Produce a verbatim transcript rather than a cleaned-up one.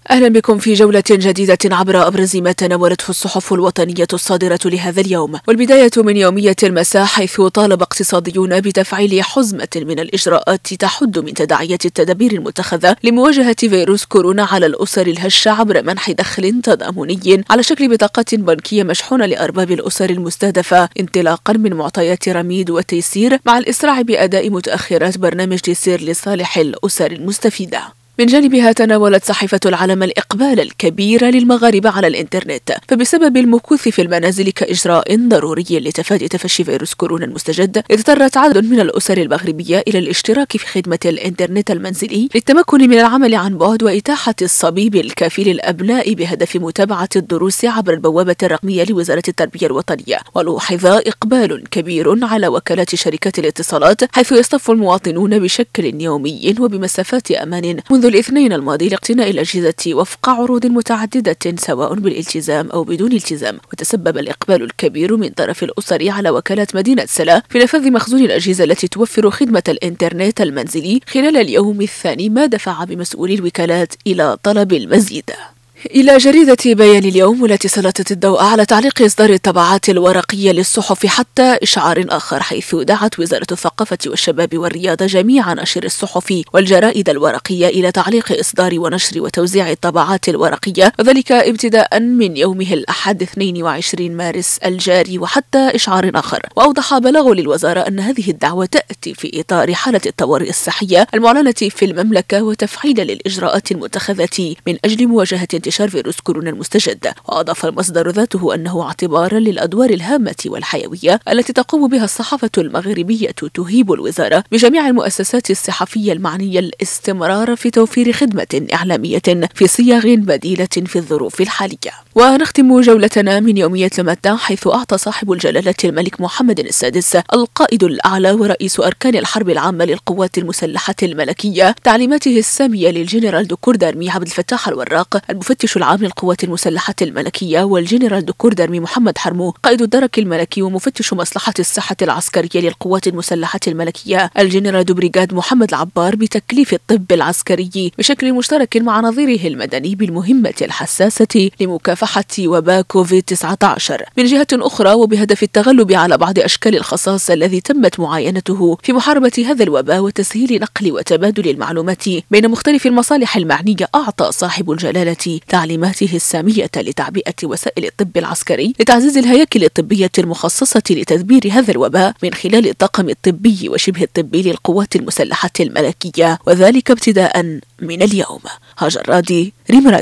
أهلا بكم في جولة جديدة عبر أبرز ما تناولته الصحف الوطنية الصادرة لهذا اليوم، والبداية من يومية المساء، حيث طالب اقتصاديون بتفعيل حزمة من الإجراءات تحد من تداعيات التدابير المتخذة لمواجهة فيروس كورونا على الأسر الهشة عبر منح دخل تضامني على شكل بطاقات بنكية مشحونة لأرباب الأسر المستهدفة، انطلاقا من معطيات رميد وتيسير، مع الإسراع بأداء متأخرات برنامج تيسير لصالح الأسر المستفيدة. من جانبها تناولت صحيفة العالم الإقبال الكبير للمغاربة على الإنترنت، فبسبب المكوث في المنازل كإجراء ضروري لتفادي تفشي فيروس كورونا المستجد، اضطرت عدد من الأسر المغربية إلى الاشتراك في خدمة الإنترنت المنزلي للتمكن من العمل عن بعد وإتاحة الصبيب الكافي للأبناء بهدف متابعة الدروس عبر البوابة الرقمية لوزارة التربية الوطنية. ولوحظ إقبال كبير على وكالات شركات الاتصالات، حيث يصطف المواطنون بشكل يومي وبمسافات أمان منذ الاثنين الماضي لاقتناء الأجهزة وفق عروض متعددة سواء بالالتزام أو بدون التزام. وتسبب الإقبال الكبير من طرف الأسر على وكالات مدينة سلا في نفاذ مخزون الأجهزة التي توفر خدمة الإنترنت المنزلي خلال اليوم الثاني، ما دفع بمسؤولي الوكالات إلى طلب المزيد. إلى جريدة بيان اليوم، والتي سلطت الضوء على تعليق إصدار الطبعات الورقية للصحف حتى إشعار آخر، حيث دعت وزارة الثقافة والشباب والرياضة جميع ناشر الصحف والجرائد الورقية إلى تعليق إصدار ونشر وتوزيع الطبعات الورقية، وذلك ابتداء من يومه الأحد اثنين وعشرين مارس الجاري وحتى إشعار آخر. وأوضح بلاغ للوزارة أن هذه الدعوة تأتي في إطار حالة الطوارئ الصحية المعلنة في المملكة وتفعيلا للإجراءات المتخذة من أجل مواجهة انتشار فيروس كورونا المستجد. وأضاف المصدر ذاته أنه اعتبارا للأدوار الهامة والحيوية التي تقوم بها الصحافة المغربية، تهيب الوزارة بجميع المؤسسات الصحفية المعنية الاستمرار في توفير خدمة إعلامية في صيغ بديلة في الظروف الحالية. ونختم جولتنا من يومية المتاع، حيث أعطى صاحب الجلالة الملك محمد السادس القائد الأعلى ورئيس أركان الحرب العامة للقوات المسلحة الملكية تعليماته السامية للجنرال دكتور دارمي عبد الفتاح الوراق المفتش العام للقوات المسلحة الملكية، والجنرال دكتور دارمي محمد حرمو قائد الدرك الملكي ومفتش مصلحة الصحة العسكرية للقوات المسلحة الملكية الجنرال دوبريغاد محمد العبار بتكليف الطب العسكري بشكل مشترك مع نظيره المدني بالمهمة الحساسة لمكافحة وباء كوفيد تسعة عشر. من جهة أخرى، وبهدف التغلب على بعض أشكال الخصاص الذي تمت معاينته في محاربة هذا الوباء وتسهيل نقل وتبادل المعلومات بين مختلف المصالح المعنية، أعطى صاحب الجلالة تعليماته السامية لتعبئة وسائل الطب العسكري لتعزيز الهياكل الطبية المخصصة لتدبير هذا الوباء من خلال الطاقم الطبي وشبه الطبي للقوات المسلحة الملكية، وذلك ابتداء من اليوم. هاجر رادي، ريم راديو.